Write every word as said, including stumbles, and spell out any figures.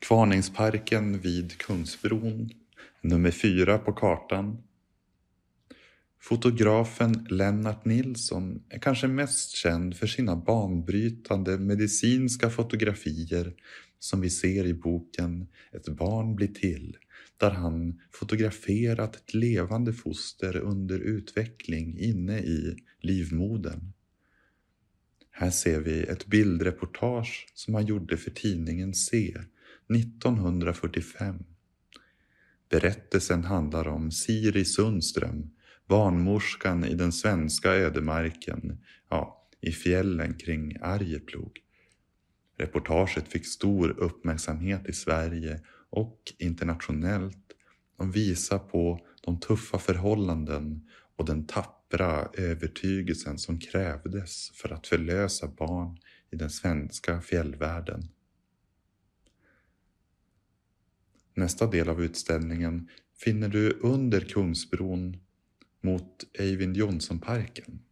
Kvarningsparken vid Kungsbron, nummer fyra på kartan. Fotografen Lennart Nilsson är kanske mest känd för sina banbrytande medicinska fotografier som vi ser i boken Ett barn blir till, där han fotograferat ett levande foster under utveckling inne i livmodern. Här ser vi ett bildreportage som han gjorde för tidningen C nittonhundrafyrtiofem. Berättelsen handlar om Siri Sundström, barnmorskan i den svenska ödemarken, ja, i fjällen kring Arjeplog. Reportaget fick stor uppmärksamhet i Sverige och internationellt och visar på de tuffa förhållanden och den tappra övertygelsen som krävdes för att förlösa barn i den svenska fjällvärlden. Nästa del av utställningen finner du under Kungsbron mot Eyvind Johnson-parken.